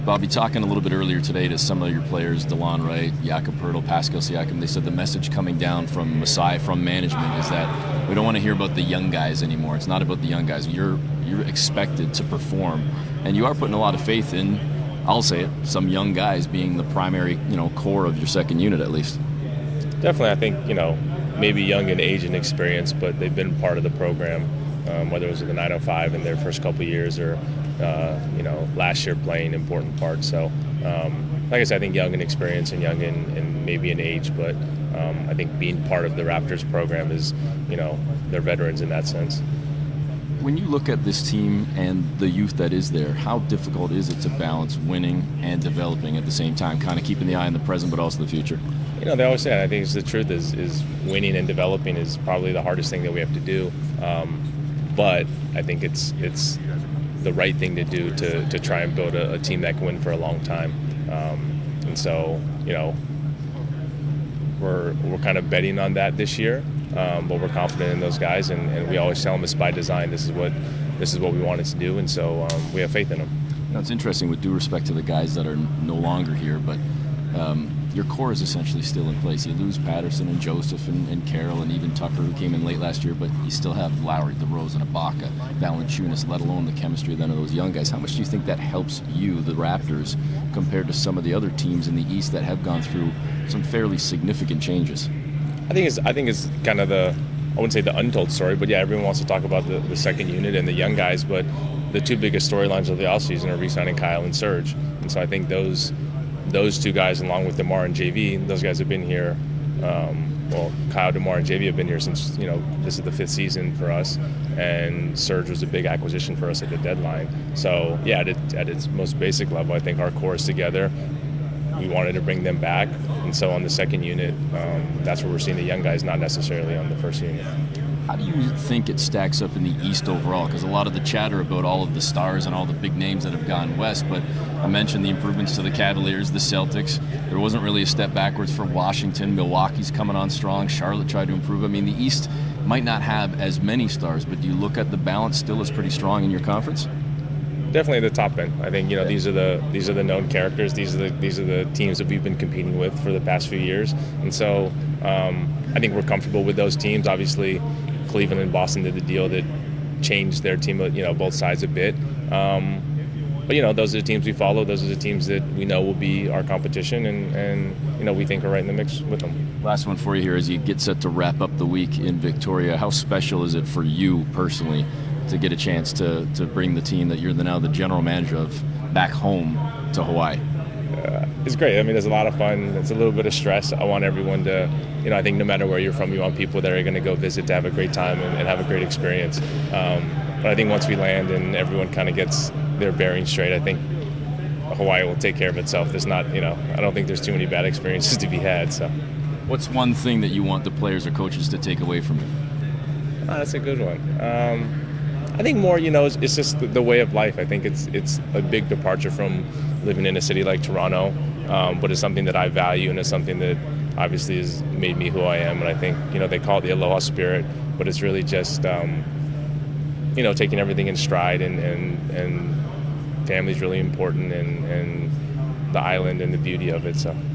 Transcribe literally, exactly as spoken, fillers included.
Bobby, talking a little bit earlier today to some of your players, DeLon Wright, Jakob Poeltl, Pascal Siakam, they said the message coming down from Masai, from management, is that we don't want to hear about the young guys anymore. It's not about the young guys. You're you're expected to perform, and you are putting a lot of faith in, I'll say it, some young guys being the primary, you know, core of your second unit at least. Definitely, I think, you know, maybe young in age and experience, but they've been part of the program, um, whether it was at the nine oh five in their first couple of years or Uh, you know, last year playing important parts. So, um, like I said, I think young in experience and young in, in maybe in age, but um, I think being part of the Raptors program is, you know, they're veterans in that sense. When you look at this team and the youth that is there, how difficult is it to balance winning and developing at the same time, kind of keeping the eye on the present but also the future? You know, they always say, and I think it's the truth, is, is winning and developing is probably the hardest thing that we have to do. Um, but I think it's it's the right thing to do to, to try and build a, a team that can win for a long time. Um, and so, you know, we're we're kind of betting on that this year, um, but we're confident in those guys, and, and we always tell them it's by design. This is what this is what we wanted to do, and so um, we have faith in them. Now, it's interesting, with due respect to the guys that are no longer here, but um, your core is essentially still in place. You lose Patterson and Joseph and, and Carroll and even Tucker, who came in late last year, but you still have Lowry, DeRozan, Ibaka, Valanciunas, let alone the chemistry then of those young guys. How much do you think that helps you, the Raptors, compared to some of the other teams in the East that have gone through some fairly significant changes? I think it's I think it's kind of the, I wouldn't say the untold story, but yeah, everyone wants to talk about the, the second unit and the young guys, but the two biggest storylines of the offseason are re-signing Kyle and Serge. And so I think those those two guys, along with DeMar and J V, those guys have been here. Um, well, Kyle, DeMar, and J V have been here since, you know, this is the fifth season for us, and Serge was a big acquisition for us at the deadline. So, yeah, at, it, at its most basic level, I think our core is together. We wanted to bring them back, and so on the second unit, um, that's where we're seeing the young guys, not necessarily on the first unit. How do you think it stacks up in the East overall? Because a lot of the chatter about all of the stars and all the big names that have gone west, but I mentioned the improvements to the Cavaliers, the Celtics. There wasn't really a step backwards for Washington. Milwaukee's coming on strong. Charlotte tried to improve. I mean, the East might not have as many stars, but do you look at the balance still as pretty strong in your conference? Definitely the top end. I think, you know, these are the these are the known characters. These are the these are the teams that we've been competing with for the past few years, and so um, I think we're comfortable with those teams. Obviously, Cleveland and Boston did the deal that changed their team, you know, both sides a bit. Um, but, you know, those are the teams we follow. Those are the teams that we know will be our competition, and, and you know, we think are right in the mix with them. Last one for you here as you get set to wrap up the week in Victoria. How special is it for you personally to get a chance to, to bring the team that you're the, now the general manager of back home to Hawaii? Uh, it's great. I mean, it's a lot of fun. It's a little bit of stress. I want everyone to, you know, I think no matter where you're from, you want people that are going to go visit to have a great time and, and have a great experience. Um, but I think once we land and everyone kind of gets their bearings straight, I think Hawaii will take care of itself. There's not, you know, I don't think there's too many bad experiences to be had. So, what's one thing that you want the players or coaches to take away from you? Oh, that's a good one. Um, I think more, you know, it's, it's just the, the way of life. I think it's it's a big departure from living in a city like Toronto, um, but it's something that I value, and it's something that obviously has made me who I am. And I think, you know, they call it the Aloha spirit, but it's really just, um, you know, taking everything in stride, and, and, and family's really important, and, and the island and the beauty of it. So.